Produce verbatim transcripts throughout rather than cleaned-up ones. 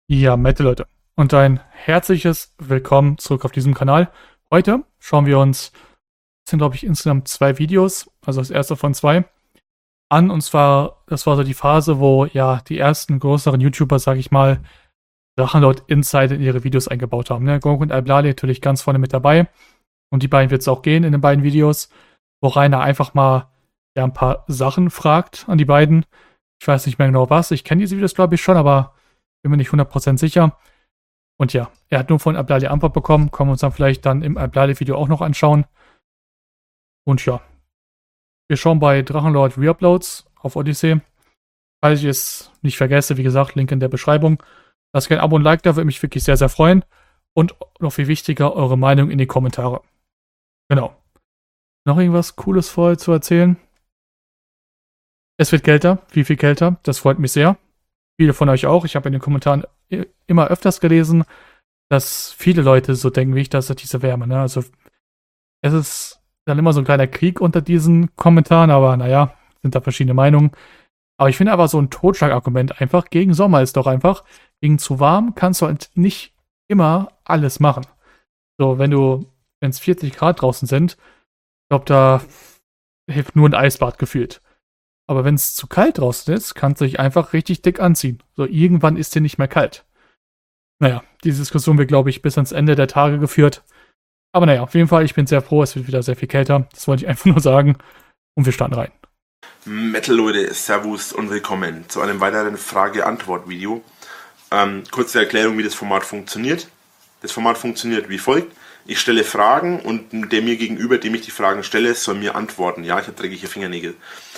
Ja, Mette Leute und ein herzliches Willkommen zurück auf diesem Kanal. Heute schauen wir uns, das sind glaube ich insgesamt zwei Videos, also das erste von zwei, an. Und zwar, das war so die Phase, wo ja die ersten größeren YouTuber, sag ich mal, Drachenlord Insight in ihre Videos eingebaut haben. Ne? Gronk und Alblali natürlich ganz vorne mit dabei. Und die beiden wird es auch gehen in den beiden Videos, wo Rainer einfach mal ja, ein paar Sachen fragt an die beiden. Ich weiß nicht mehr genau was. Ich kenne diese Videos glaube ich schon, aber bin mir nicht hundert Prozent sicher. Und ja, er hat nur von Alblali Antwort bekommen. Können wir uns dann vielleicht dann im Alblali-Video auch noch anschauen. Und ja, wir schauen bei Drachenlord Reuploads auf Odyssey. Falls ich es nicht vergesse, wie gesagt, Link in der Beschreibung. Lasst gerne ein Abo und Like da, würde mich wirklich sehr, sehr freuen. Und noch viel wichtiger, eure Meinung in die Kommentare. Genau. Noch irgendwas Cooles vorher zu erzählen? Es wird kälter, viel, viel kälter. Das freut mich sehr. Viele von euch auch. Ich habe in den Kommentaren immer öfters gelesen, dass viele Leute so denken wie ich, dass diese Wärme, ne? Also es ist dann immer so ein kleiner Krieg unter diesen Kommentaren, aber naja, sind da verschiedene Meinungen. Aber ich finde aber so ein Totschlagargument einfach gegen Sommer ist doch einfach, gegen zu warm kannst du halt nicht immer alles machen. So, wenn du, wenn es vierzig Grad draußen sind, ich glaube, da hilft nur ein Eisbad gefühlt. Aber wenn es zu kalt draußen ist, kannst du dich einfach richtig dick anziehen. So, irgendwann ist dir nicht mehr kalt. Naja, diese Diskussion wird, glaube ich, bis ans Ende der Tage geführt. Aber naja, auf jeden Fall, ich bin sehr froh, es wird wieder sehr viel kälter. Das wollte ich einfach nur sagen. Und wir starten rein. Metal-Leute, Servus und willkommen zu einem weiteren Frage-Antwort-Video. Ähm, kurze Erklärung, wie das Format funktioniert. Das Format funktioniert wie folgt. Ich stelle Fragen und der mir gegenüber, dem ich die Fragen stelle, soll mir antworten. Ja, ich habe dreckige Fingernägel.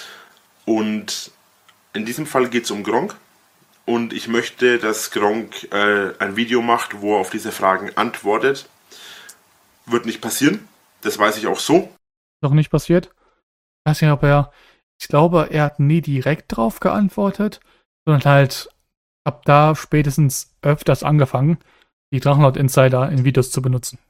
Und in diesem Fall geht es um Gronk. Und ich möchte, dass Gronk äh, ein Video macht, wo er auf diese Fragen antwortet. Wird nicht passieren. Das weiß ich auch so. Noch nicht passiert. Ich weiß nicht, ob er, ich glaube, er hat nie direkt drauf geantwortet, sondern halt ab da spätestens öfters angefangen, die Drachenlord Insider in Videos zu benutzen.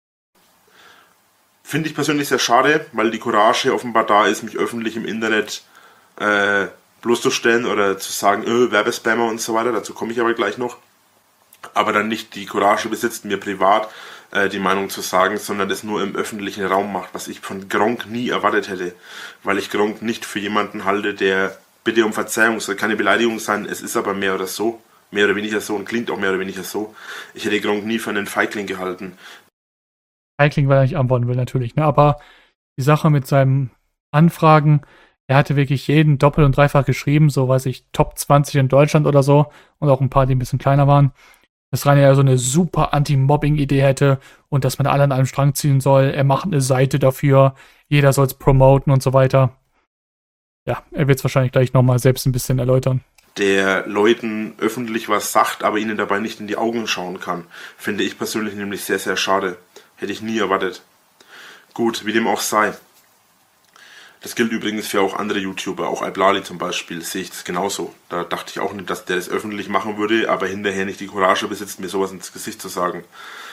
Finde ich persönlich sehr schade, weil die Courage offenbar da ist, mich öffentlich im Internet äh, bloßzustellen oder zu sagen, öh, Werbespammer und so weiter, dazu komme ich aber gleich noch. Aber dann nicht die Courage besitzt, mir privat äh, die Meinung zu sagen, sondern das nur im öffentlichen Raum macht, was ich von Gronk nie erwartet hätte. Weil ich Gronk nicht für jemanden halte, der, bitte um Verzeihung, soll keine Beleidigung sein, es ist aber mehr oder so, mehr oder weniger so und klingt auch mehr oder weniger so. Ich hätte Gronk nie für einen Feigling gehalten. Feigling, weil er nicht antworten will, natürlich, ne? Aber die Sache mit seinem Anfragen, er hatte wirklich jeden doppelt und dreifach geschrieben, so weiß ich, Top zwanzig in Deutschland oder so und auch ein paar, die ein bisschen kleiner waren. Dass Rainer ja so eine super Anti-Mobbing-Idee hätte und dass man alle an einem Strang ziehen soll. Er macht eine Seite dafür, jeder soll es promoten und so weiter. Ja, er wird es wahrscheinlich gleich nochmal selbst ein bisschen erläutern. Der Leuten öffentlich was sagt, aber ihnen dabei nicht in die Augen schauen kann. Finde ich persönlich nämlich sehr, sehr schade. Hätte ich nie erwartet. Gut, wie dem auch sei. Das gilt übrigens für auch andere YouTuber, auch Alblali zum Beispiel, sehe ich das genauso. Da dachte ich auch nicht, dass der das öffentlich machen würde, aber hinterher nicht die Courage besitzt, mir sowas ins Gesicht zu sagen.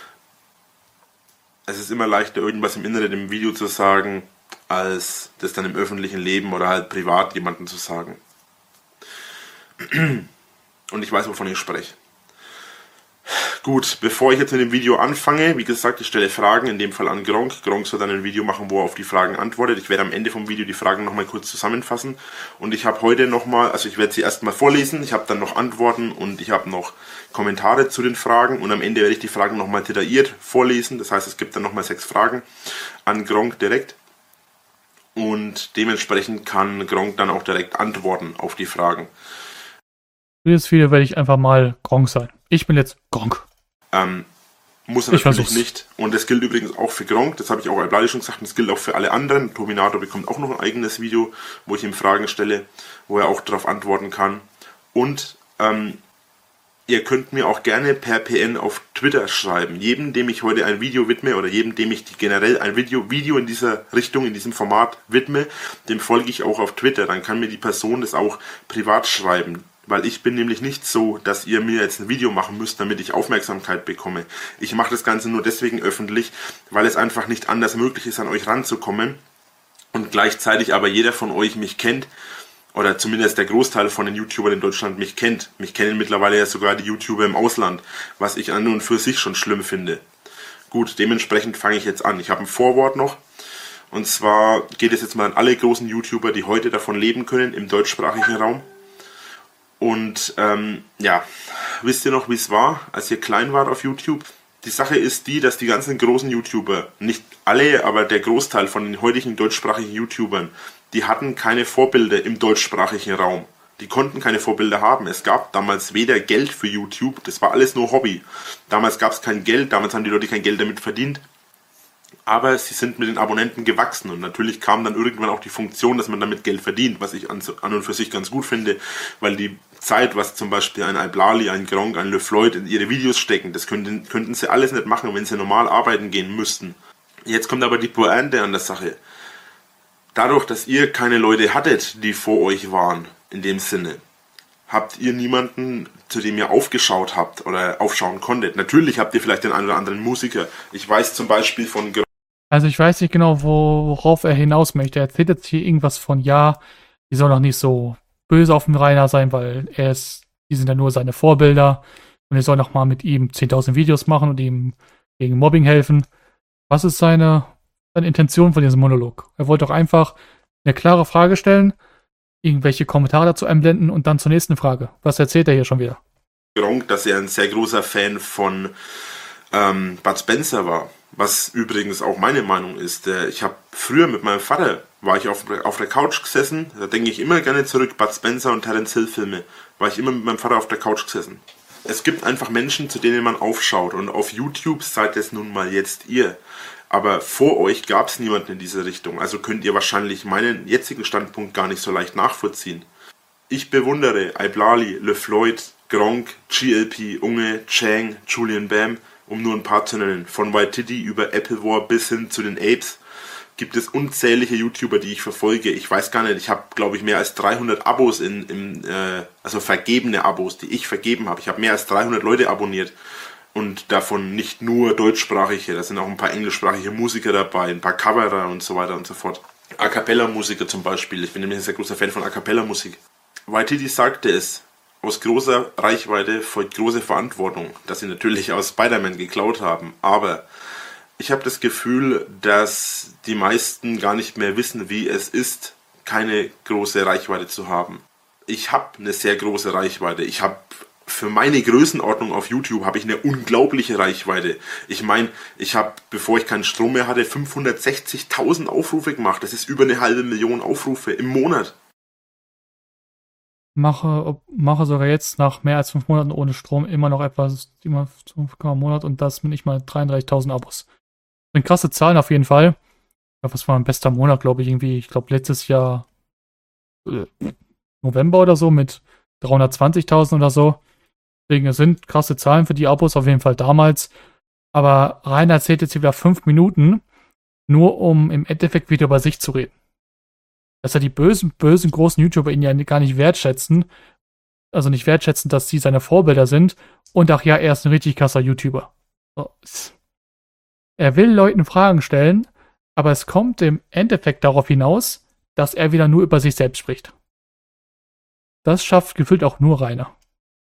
Es ist immer leichter, irgendwas im Internet im Video zu sagen, als das dann im öffentlichen Leben oder halt privat jemandem zu sagen. Und ich weiß, wovon ich spreche. Gut, bevor ich jetzt mit dem Video anfange, wie gesagt, ich stelle Fragen, in dem Fall an Gronk. Gronk soll dann ein Video machen, wo er auf die Fragen antwortet. Ich werde am Ende vom Video die Fragen nochmal kurz zusammenfassen. Und ich habe heute nochmal, also ich werde sie erstmal vorlesen, ich habe dann noch Antworten und ich habe noch Kommentare zu den Fragen. Und am Ende werde ich die Fragen nochmal detailliert vorlesen. Das heißt, es gibt dann nochmal sechs Fragen an Gronk direkt. Und dementsprechend kann Gronk dann auch direkt antworten auf die Fragen. Für das Video werde ich einfach mal Gronk sein. Ich bin jetzt Gronk. Ähm, muss er natürlich nicht. Und das gilt übrigens auch für Gronk, das habe ich auch Alblali schon gesagt, und das gilt auch für alle anderen. Tominator bekommt auch noch ein eigenes Video, wo ich ihm Fragen stelle, wo er auch darauf antworten kann. Und ähm, ihr könnt mir auch gerne per P N auf Twitter schreiben. Jedem, dem ich heute ein Video widme oder jedem, dem ich generell ein Video, Video in dieser Richtung, in diesem Format widme, dem folge ich auch auf Twitter. Dann kann mir die Person das auch privat schreiben. Weil ich bin nämlich nicht so, dass ihr mir jetzt ein Video machen müsst, damit ich Aufmerksamkeit bekomme. Ich mache das Ganze nur deswegen öffentlich, weil es einfach nicht anders möglich ist, an euch ranzukommen. Und gleichzeitig aber jeder von euch mich kennt oder zumindest der Großteil von den YouTubern in Deutschland mich kennt. Mich kennen mittlerweile ja sogar die YouTuber im Ausland, was ich an und für sich schon schlimm finde. Gut, dementsprechend fange ich jetzt an. Ich habe ein Vorwort noch. Und zwar geht es jetzt mal an alle großen YouTuber, die heute davon leben können, im deutschsprachigen Raum. Und ähm, ja, wisst ihr noch, wie es war, als ihr klein wart auf YouTube? Die Sache ist die, dass die ganzen großen YouTuber, nicht alle, aber der Großteil von den heutigen deutschsprachigen YouTubern, die hatten keine Vorbilder im deutschsprachigen Raum. Die konnten keine Vorbilder haben. Es gab damals weder Geld für YouTube, das war alles nur Hobby. Damals gab es kein Geld, damals haben die Leute kein Geld damit verdient. Aber sie sind mit den Abonnenten gewachsen und natürlich kam dann irgendwann auch die Funktion, dass man damit Geld verdient, was ich an, an und für sich ganz gut finde, weil die Zeit, was zum Beispiel ein Iblali, ein Gronkh, ein LeFloid in ihre Videos stecken, das könnten, könnten sie alles nicht machen, wenn sie normal arbeiten gehen müssten. Jetzt kommt aber die Pointe an der Sache. Dadurch, dass ihr keine Leute hattet, die vor euch waren, in dem Sinne, habt ihr niemanden, zu dem ihr aufgeschaut habt oder aufschauen konntet. Natürlich habt ihr vielleicht den einen oder anderen Musiker. Ich weiß zum Beispiel von... Also ich weiß nicht genau, worauf er hinaus möchte. Er erzählt jetzt hier irgendwas von, ja, die soll noch nicht so böse auf den Rainer sein, weil er ist, die sind ja nur seine Vorbilder und er soll noch mal mit ihm zehntausend Videos machen und ihm gegen Mobbing helfen. Was ist seine, seine Intention von diesem Monolog? Er wollte doch einfach eine klare Frage stellen, irgendwelche Kommentare dazu einblenden und dann zur nächsten Frage. Was erzählt er hier schon wieder? Gronkh, dass er ein sehr großer Fan von ähm, Bud Spencer war. Was übrigens auch meine Meinung ist. Äh, ich habe früher mit meinem Vater, war ich auf, auf der Couch gesessen, da denke ich immer gerne zurück, Bud Spencer und Terence Hill Filme, war ich immer mit meinem Vater auf der Couch gesessen. Es gibt einfach Menschen, zu denen man aufschaut und auf YouTube seid es nun mal jetzt ihr. Aber vor euch gab es niemanden in diese Richtung, also könnt ihr wahrscheinlich meinen jetzigen Standpunkt gar nicht so leicht nachvollziehen. Ich bewundere Iblali, LeFloid, Gronkh, G L P, Unge, Chang, Julian Bam, um nur ein paar zu nennen. Von Waititi über Applewar bis hin zu den Apes gibt es unzählige YouTuber, die ich verfolge. Ich weiß gar nicht, ich habe, glaube ich, mehr als dreihundert Abos, in, in äh, also vergebene Abos, die ich vergeben habe. Ich habe mehr als dreihundert Leute abonniert. Und davon nicht nur deutschsprachige, da sind auch ein paar englischsprachige Musiker dabei, ein paar Coverer und so weiter und so fort. A Cappella-Musiker zum Beispiel, ich bin nämlich ein sehr großer Fan von A Cappella-Musik. Waititi sagte es, aus großer Reichweite folgt große Verantwortung, dass sie natürlich aus Spider-Man geklaut haben, aber ich habe das Gefühl, dass die meisten gar nicht mehr wissen, wie es ist, keine große Reichweite zu haben. Ich habe eine sehr große Reichweite, ich habe für meine Größenordnung auf YouTube habe ich eine unglaubliche Reichweite. Ich meine, ich habe, bevor ich keinen Strom mehr hatte, fünfhundertsechzigtausend Aufrufe gemacht. Das ist über eine halbe Million Aufrufe im Monat. Mache, mache sogar jetzt nach mehr als fünf Monaten ohne Strom immer noch etwas, immer fünf Monat und das mit nicht mal dreiunddreißigtausend Abos. Das sind krasse Zahlen auf jeden Fall. Ja, was war mein bester Monat, glaube ich, irgendwie, ich glaube letztes Jahr äh, November oder so mit dreihundertzwanzigtausend oder so. Deswegen, es sind krasse Zahlen für die Abos auf jeden Fall damals. Aber Rainer erzählt jetzt wieder fünf Minuten, nur um im Endeffekt wieder über sich zu reden. Dass er die bösen, bösen, großen YouTuber ihn ja gar nicht wertschätzen. Also nicht wertschätzen, dass sie seine Vorbilder sind. Und ach ja, er ist ein richtig krasser YouTuber. So. Er will Leuten Fragen stellen, aber es kommt im Endeffekt darauf hinaus, dass er wieder nur über sich selbst spricht. Das schafft gefühlt auch nur Rainer.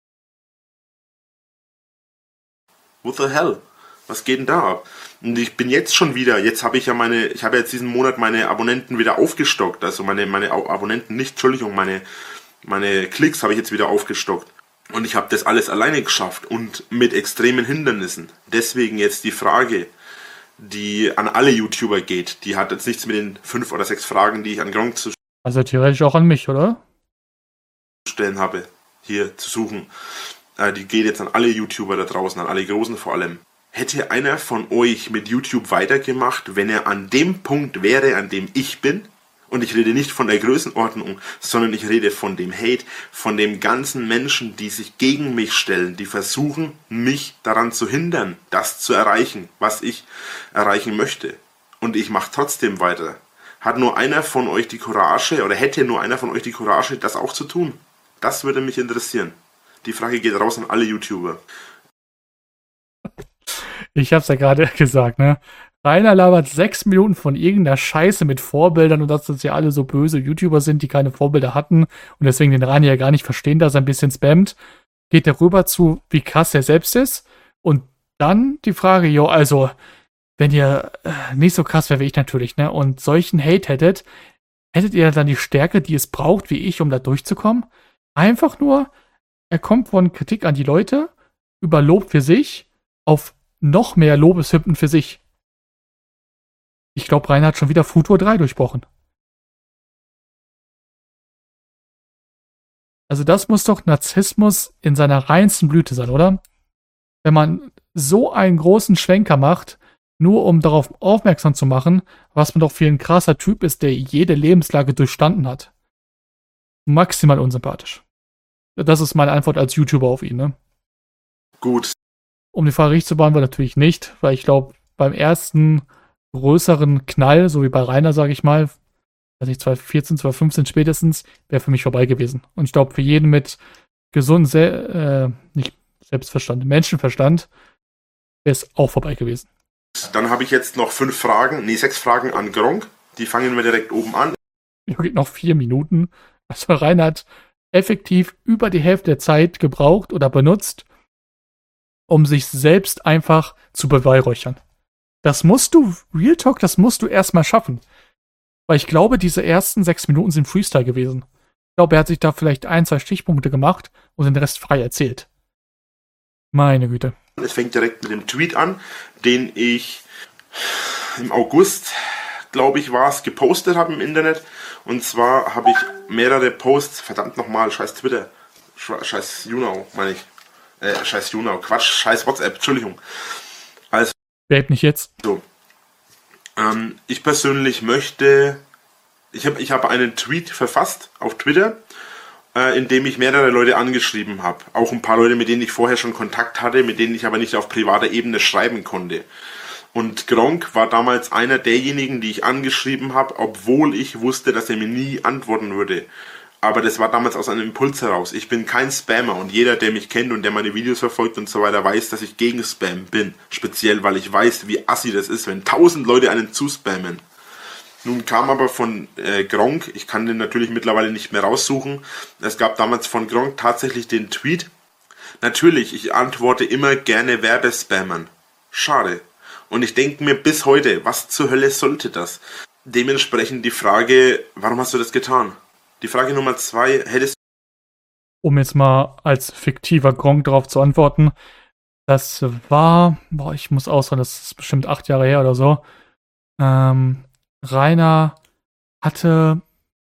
What the hell? Was geht denn da ab? Und ich bin jetzt schon wieder, jetzt habe ich ja meine, ich habe jetzt diesen Monat meine Abonnenten wieder aufgestockt, also meine, meine Abonnenten nicht, Entschuldigung, meine, meine Klicks habe ich jetzt wieder aufgestockt. Und ich habe das alles alleine geschafft und mit extremen Hindernissen. Deswegen jetzt die Frage, die an alle YouTuber geht, die hat jetzt nichts mit den fünf oder sechs Fragen, die ich an Gronkh zu Also theoretisch auch an mich, oder? stellen habe, hier zu suchen. Die geht jetzt an alle YouTuber da draußen, an alle Großen vor allem. Hätte einer von euch mit YouTube weitergemacht, wenn er an dem Punkt wäre, an dem ich bin? Und ich rede nicht von der Größenordnung, sondern ich rede von dem Hate, von den ganzen Menschen, die sich gegen mich stellen, die versuchen, mich daran zu hindern, das zu erreichen, was ich erreichen möchte. Und ich mache trotzdem weiter. Hat nur einer von euch die Courage, oder hätte nur einer von euch die Courage, das auch zu tun? Das würde mich interessieren. Die Frage geht raus an alle YouTuber. Ich hab's ja gerade gesagt, ne? Rainer labert sechs Minuten von irgendeiner Scheiße mit Vorbildern und dass das ja alle so böse YouTuber sind, die keine Vorbilder hatten und deswegen den Rainer ja gar nicht verstehen, dass er ein bisschen spammt. Geht er rüber zu, wie krass er selbst ist. Und dann die Frage, jo, also, wenn ihr äh, nicht so krass wäre wie ich natürlich, ne, und solchen Hate hättet, hättet ihr dann die Stärke, die es braucht, wie ich, um da durchzukommen? Einfach nur, er kommt von Kritik an die Leute, über Lob für sich, auf noch mehr Lobeshymnen für sich. Ich glaube, Rainer hat schon wieder Futur drei durchbrochen. Also das muss doch Narzissmus in seiner reinsten Blüte sein, oder? Wenn man so einen großen Schwenker macht, nur um darauf aufmerksam zu machen, was man doch für ein krasser Typ ist, der jede Lebenslage durchstanden hat. Maximal unsympathisch. Das ist meine Antwort als YouTuber auf ihn, ne? Gut. Um die Frage richtig zu beantworten, natürlich nicht, weil ich glaube, beim ersten größeren Knall, so wie bei Rainer, sage ich mal, weiß ich, zwanzig vierzehn, zwanzig fünfzehn spätestens, wäre für mich vorbei gewesen. Und ich glaube, für jeden mit gesundem, äh, nicht Selbstverstand, Menschenverstand, wäre es auch vorbei gewesen. Dann habe ich jetzt noch fünf Fragen, nee, sechs Fragen an Gronkh. Die fangen wir direkt oben an. Ja, geht noch vier Minuten. Also Rainer hat effektiv über die Hälfte der Zeit gebraucht oder benutzt, um sich selbst einfach zu beweihräuchern. Das musst du, Real Talk, das musst du erstmal schaffen. Weil ich glaube, diese ersten sechs Minuten sind Freestyle gewesen. Ich glaube, er hat sich da vielleicht ein, zwei Stichpunkte gemacht und den Rest frei erzählt. Meine Güte. Es fängt direkt mit dem Tweet an, den ich im August, glaube ich, war es, gepostet habe im Internet. Und zwar habe ich mehrere Posts, verdammt nochmal, scheiß Twitter, scheiß YouNow, meine ich. Äh, scheiß YouNow, Quatsch, scheiß WhatsApp, Entschuldigung. Also, Babe, nicht jetzt. So. Ähm, ich persönlich möchte, ich habe ich hab einen Tweet verfasst auf Twitter, äh, in dem ich mehrere Leute angeschrieben habe. Auch ein paar Leute, mit denen ich vorher schon Kontakt hatte, mit denen ich aber nicht auf privater Ebene schreiben konnte. Und Gronkh war damals einer derjenigen, die ich angeschrieben habe, obwohl ich wusste, dass er mir nie antworten würde. Aber das war damals aus einem Impuls heraus. Ich bin kein Spammer und jeder, der mich kennt und der meine Videos verfolgt und so weiter, weiß, dass ich gegen Spam bin. Speziell, weil ich weiß, wie assi das ist, wenn tausend Leute einen zuspammen. Nun kam aber von äh, Gronkh, ich kann den natürlich mittlerweile nicht mehr raussuchen, es gab damals von Gronkh tatsächlich den Tweet: Natürlich, ich antworte immer gerne Werbespammern. Schade. Und ich denke mir bis heute, was zur Hölle sollte das? Dementsprechend die Frage, warum hast du das getan? Die Frage Nummer zwei, hättest Um jetzt mal als fiktiver Gronkh darauf zu antworten, das war, boah, ich muss ausholen, das ist bestimmt acht Jahre her oder so. Ähm, Rainer hatte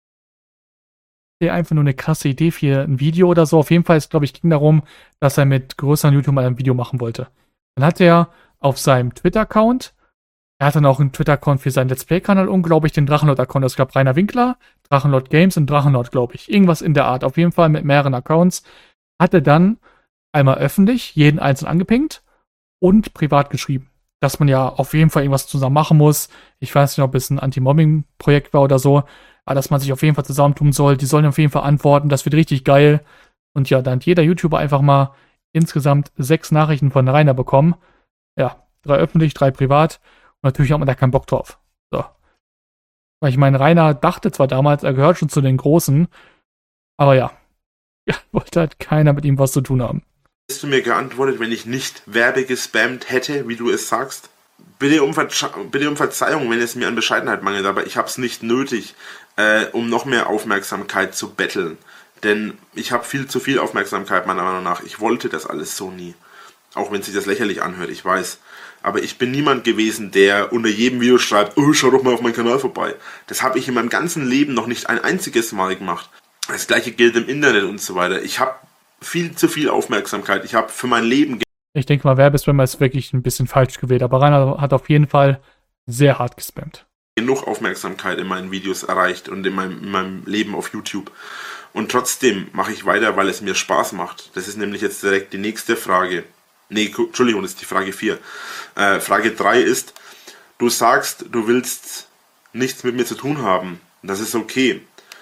einfach nur eine krasse Idee für ein Video oder so. Auf jeden Fall, glaube ich, ging darum, dass er mit größeren YouTubern ein Video machen wollte. Dann hat er auf seinem Twitter-Account, er hat dann auch einen Twitter-Account für seinen Let's Play-Kanal und, glaube ich, den Drachenlord-Account. Es gab Rainer Winkler, Drachenlord Games und Drachenlord, glaube ich. Irgendwas in der Art. Auf jeden Fall mit mehreren Accounts. Hat er dann einmal öffentlich jeden einzeln angepinkt und privat geschrieben, dass man ja auf jeden Fall irgendwas zusammen machen muss. Ich weiß nicht, ob es ein Anti-Mobbing-Projekt war oder so, aber dass man sich auf jeden Fall zusammentun soll. Die sollen auf jeden Fall antworten. Das wird richtig geil. Und ja, dann hat jeder YouTuber einfach mal insgesamt sechs Nachrichten von Rainer bekommen. Ja, drei öffentlich, drei privat. Und natürlich hat man da keinen Bock drauf. So. Weil ich meine, Rainer dachte zwar damals, er gehört schon zu den Großen, aber ja, ja, wollte halt keiner mit ihm was zu tun haben. Hättest du mir geantwortet, wenn ich nicht Werbe gespammt hätte, wie du es sagst? Bitte um, Verze- bitte um Verzeihung, wenn es mir an Bescheidenheit mangelt, aber ich habe es nicht nötig, äh, um noch mehr Aufmerksamkeit zu betteln. Denn ich habe viel zu viel Aufmerksamkeit, meiner Meinung nach. Ich wollte das alles so nie. Auch wenn sich das lächerlich anhört, ich weiß. Aber ich bin niemand gewesen, der unter jedem Video schreibt, oh, schau doch mal auf meinen Kanal vorbei. Das habe ich in meinem ganzen Leben noch nicht ein einziges Mal gemacht. Das gleiche gilt im Internet und so weiter. Ich habe viel zu viel Aufmerksamkeit. Ich habe für mein Leben... Ich denke mal, Werbespammer ist wirklich ein bisschen falsch gewählt. Aber Rainer hat auf jeden Fall sehr hart gespammt. genug Aufmerksamkeit in meinen Videos erreicht und in meinem, in meinem Leben auf YouTube. Und trotzdem mache ich weiter, weil es mir Spaß macht. Das ist nämlich jetzt direkt die nächste Frage. Nee, Entschuldigung, das ist die Frage vier. Äh, Frage drei ist, du sagst, du willst nichts mit mir zu tun haben. Das ist okay.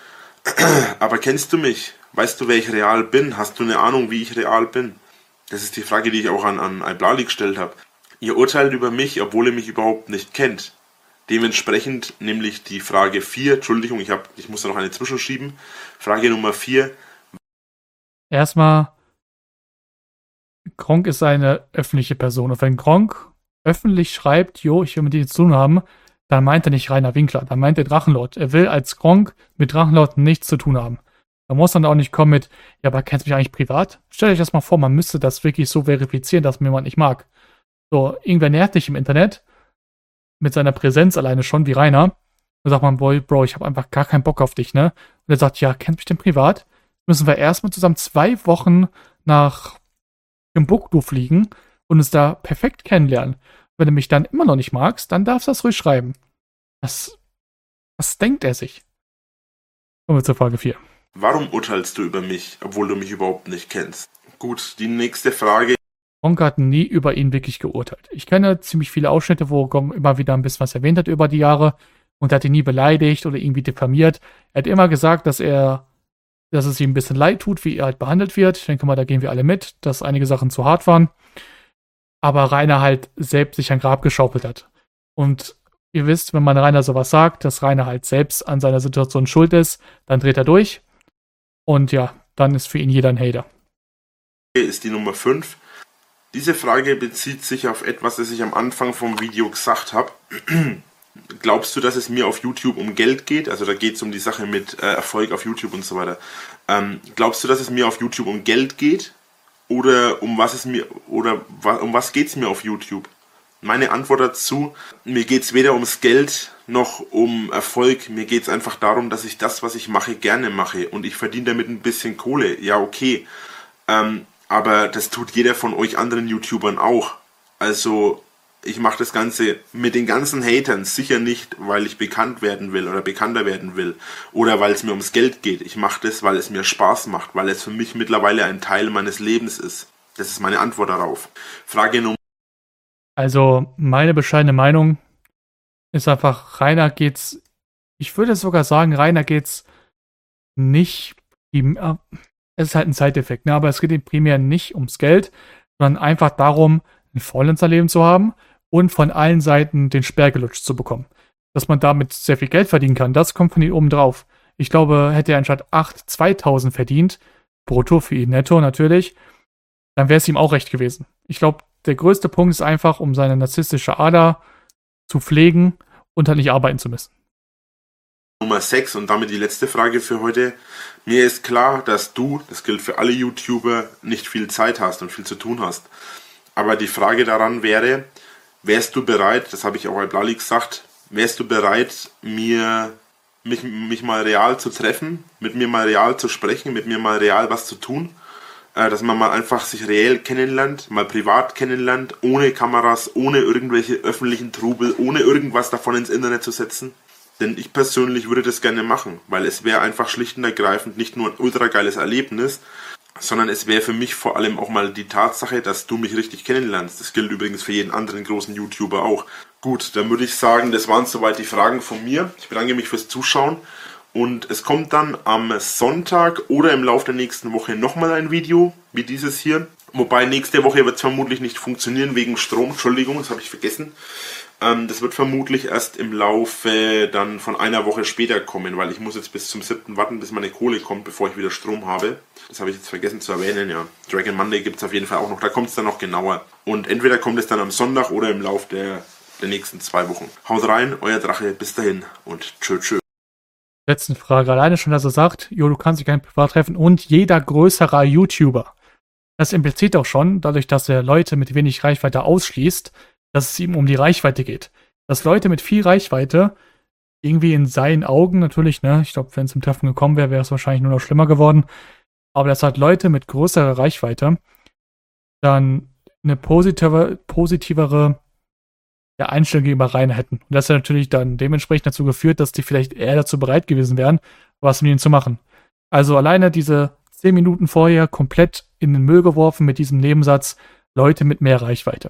Aber kennst du mich? Weißt du, wer ich real bin? Hast du eine Ahnung, wie ich real bin? Das ist die Frage, die ich auch an, an Iblali gestellt habe. Ihr urteilt über mich, obwohl ihr mich überhaupt nicht kennt. Dementsprechend nämlich die Frage vier, Entschuldigung, ich, hab, ich muss da noch eine zwischenschieben. Frage Nummer vier. Erstmal, Gronkh ist eine öffentliche Person. Und wenn Gronkh öffentlich schreibt, jo, ich will mit dir zu tun haben, dann meint er nicht Rainer Winkler, dann meint er Drachenlord. Er will als Gronkh mit Drachenlord nichts zu tun haben. Da muss dann auch nicht kommen mit, ja, aber kennst du mich eigentlich privat? Stellt euch das mal vor, man müsste das wirklich so verifizieren, dass mir jemand nicht mag. So, irgendwer nervt dich im Internet mit seiner Präsenz alleine schon, wie Rainer. Da sagt man, boy, Bro, ich habe einfach gar keinen Bock auf dich, ne? Und er sagt, ja, kennst du mich denn privat? Müssen wir erstmal zusammen zwei Wochen nach Timbuktu fliegen und uns da perfekt kennenlernen. Wenn du mich dann immer noch nicht magst, dann darfst du das ruhig schreiben. Was, was denkt er sich? Kommen wir zur Frage vier. Warum urteilst du über mich, obwohl du mich überhaupt nicht kennst? Gut, die nächste Frage. Gronkh hat nie über ihn wirklich geurteilt. Ich kenne ziemlich viele Ausschnitte, wo Gronkh immer wieder ein bisschen was erwähnt hat über die Jahre und er hat ihn nie beleidigt oder irgendwie diffamiert. Er hat immer gesagt, dass er, dass es ihm ein bisschen leid tut, wie er halt behandelt wird. Ich denke mal, da gehen wir alle mit, dass einige Sachen zu hart waren. Aber Rainer halt selbst sich ein Grab geschaufelt hat. Und ihr wisst, wenn man Rainer sowas sagt, dass Rainer halt selbst an seiner Situation schuld ist, dann dreht er durch. Und ja, dann ist für ihn jeder ein Hater. Ist die Nummer fünf. Diese Frage bezieht sich auf etwas, das ich am Anfang vom Video gesagt habe. Glaubst du, dass es mir auf YouTube um Geld geht? Also da geht es um die Sache mit äh, Erfolg auf YouTube und so weiter. Ähm, glaubst du, dass es mir auf YouTube um Geld geht? Oder um was es mir oder um was geht es mir auf YouTube? Meine Antwort dazu, mir geht es weder ums Geld noch um Erfolg. Mir geht es einfach darum, dass ich das, was ich mache, gerne mache. Und ich verdiene damit ein bisschen Kohle. Ja, okay. Ähm, aber das tut jeder von euch anderen YouTubern auch. Also ich mache das Ganze mit den ganzen Hatern sicher nicht, weil ich bekannt werden will oder bekannter werden will. Oder weil es mir ums Geld geht. Ich mache das, weil es mir Spaß macht. Weil es für mich mittlerweile ein Teil meines Lebens ist. Das ist meine Antwort darauf. Frage Nummer Also, meine bescheidene Meinung ist einfach, Rainer geht's, ich würde sogar sagen, Rainer geht's nicht, es ist halt ein Side-Effekt, ne? Aber es geht ihm primär nicht ums Geld, sondern einfach darum, ein Freelancer-Leben zu haben und von allen Seiten den Speer gelutscht zu bekommen. Dass man damit sehr viel Geld verdienen kann, das kommt von ihm oben drauf. Ich glaube, hätte er anstatt acht zweitausend verdient, brutto für ihn, netto natürlich, dann wäre es ihm auch recht gewesen. Ich glaube, der größte Punkt ist einfach, um seine narzisstische Ader zu pflegen und halt nicht arbeiten zu müssen. Nummer sechs und damit die letzte Frage für heute. Mir ist klar, dass du, das gilt für alle YouTuber, nicht viel Zeit hast und viel zu tun hast. Aber die Frage daran wäre, wärst du bereit, das habe ich auch bei Blali gesagt, wärst du bereit, mir, mich, mich mal real zu treffen, mit mir mal real zu sprechen, mit mir mal real was zu tun? Dass man mal einfach sich reell kennenlernt, mal privat kennenlernt, ohne Kameras, ohne irgendwelche öffentlichen Trubel, ohne irgendwas davon ins Internet zu setzen. Denn ich persönlich würde das gerne machen, weil es wäre einfach schlicht und ergreifend nicht nur ein ultra geiles Erlebnis, sondern es wäre für mich vor allem auch mal die Tatsache, dass du mich richtig kennenlernst. Das gilt übrigens für jeden anderen großen YouTuber auch. Gut, dann würde ich sagen, das waren soweit die Fragen von mir. Ich bedanke mich fürs Zuschauen. Und es kommt dann am Sonntag oder im Laufe der nächsten Woche nochmal ein Video, wie dieses hier. Wobei nächste Woche wird es vermutlich nicht funktionieren wegen Strom. Entschuldigung, das habe ich vergessen. Ähm, das wird vermutlich erst im Laufe dann von einer Woche später kommen, weil ich muss jetzt bis zum siebten warten, bis meine Kohle kommt, bevor ich wieder Strom habe. Das habe ich jetzt vergessen zu erwähnen, ja. Dragon Monday gibt es auf jeden Fall auch noch, da kommt es dann noch genauer. Und entweder kommt es dann am Sonntag oder im Laufe der, der nächsten zwei Wochen. Haut rein, euer Drache, bis dahin und tschö tschö. Letzte Frage. Alleine schon, dass er sagt, jo, du kannst dich gerne privat treffen und jeder größere YouTuber. Das impliziert auch schon, dadurch, dass er Leute mit wenig Reichweite ausschließt, dass es ihm um die Reichweite geht. Dass Leute mit viel Reichweite irgendwie in seinen Augen natürlich, ne, ich glaube, wenn es zum Treffen gekommen wäre, wäre es wahrscheinlich nur noch schlimmer geworden, aber dass halt Leute mit größerer Reichweite dann eine positive, positivere der Einstellung gegenüber Rainer hätten. Und das hat natürlich dann dementsprechend dazu geführt, dass die vielleicht eher dazu bereit gewesen wären, was mit ihnen zu machen. Also alleine diese zehn Minuten vorher komplett in den Müll geworfen mit diesem Nebensatz, Leute mit mehr Reichweite.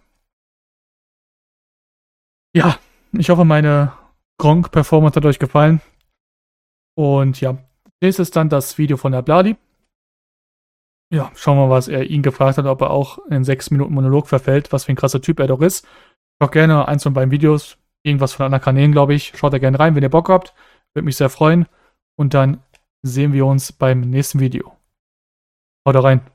Ja, ich hoffe, meine Gronkh-Performance hat euch gefallen. Und ja, nächstes dann das Video von der Blali. Ja, schauen wir mal, was er ihn gefragt hat, ob er auch in sechs Minuten Monolog verfällt, was für ein krasser Typ er doch ist. auch gerne eins von beiden Videos, irgendwas von anderen Kanälen, glaube ich. Schaut da gerne rein, wenn ihr Bock habt. Würde mich sehr freuen. Und dann sehen wir uns beim nächsten Video. Haut rein.